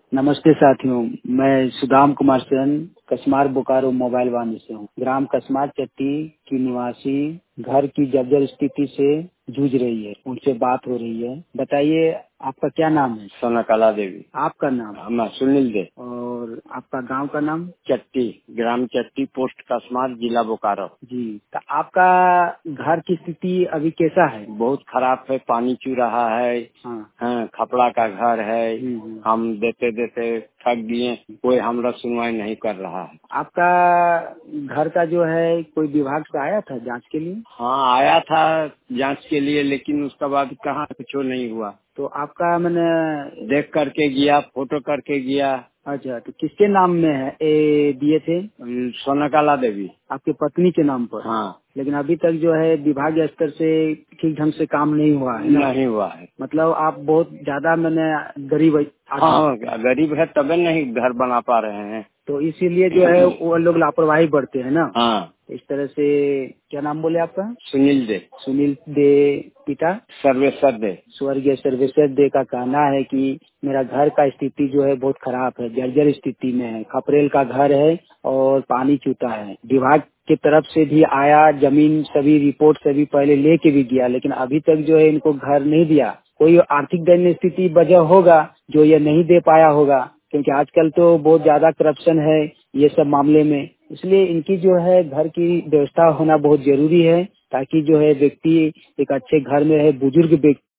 नमस्ते साथियों, मैं सुदाम कुमार सेन कसमार बोकारो मोबाइल वाणी से हूँ। ग्राम कसमार चट्टी की निवासी घर की जर्जर स्थिति से जूझ रही है, उनसे बात हो रही है। बताइए, आपका क्या नाम है? सोनाकला देवी। आपका नाम? मैं सुनील दे। और आपका गांव का नाम? चट्टी, ग्राम चट्टी, पोस्ट कसमार, जिला बोकारो। जी, तो आपका घर की स्थिति अभी कैसा है? बहुत खराब है, पानी चू रहा है। हाँ, खपड़ा का घर है। हम देते देते थक गए, कोई हमरा सुनवाई नहीं कर रहा है। आपका घर का जो है कोई विभाग से आया था जांच के लिए? हाँ, आया था जांच के लिए, लेकिन उसके बाद कहाँ कुछ नहीं हुआ। तो आपका मैंने देख करके गया, फोटो करके गया। अच्छा, तो किसके नाम में है दिए थे? सोनाकला देवी। आपकी पत्नी के नाम पर? हाँ। लेकिन अभी तक जो है विभाग स्तर से ठीक ढंग से काम नहीं हुआ है ना? नहीं हुआ है। मतलब आप बहुत ज्यादा मैंने गरीब हाँ, गरीब है तबे नहीं घर बना पा रहे हैं, तो इसीलिए जो है वो लोग लापरवाही बढ़ते हैं ना। हाँ। इस तरह से। क्या नाम बोले आपका? सुनील दे। सुनील दे। पिता? सर्वेश्वर दे। स्वर्गीय सर्वेश्वर दे का कहना है कि मेरा घर का स्थिति जो है बहुत खराब है, जर्जर स्थिति में है। खपरेल का घर है और पानी चूता है। विभाग की तरफ से भी आया, जमीन सभी रिपोर्ट सभी पहले लेके भी गया, लेकिन अभी तक जो है इनको घर नहीं दिया। कोई आर्थिक दयनीय स्थिति वजह होगा जो ये नहीं दे पाया होगा, क्योंकि आजकल तो बहुत ज्यादा करप्शन है ये सब मामले में। इसलिए इनकी जो है घर की व्यवस्था होना बहुत जरूरी है, ताकि जो है व्यक्ति एक अच्छे घर में रहे, बुजुर्ग व्यक्ति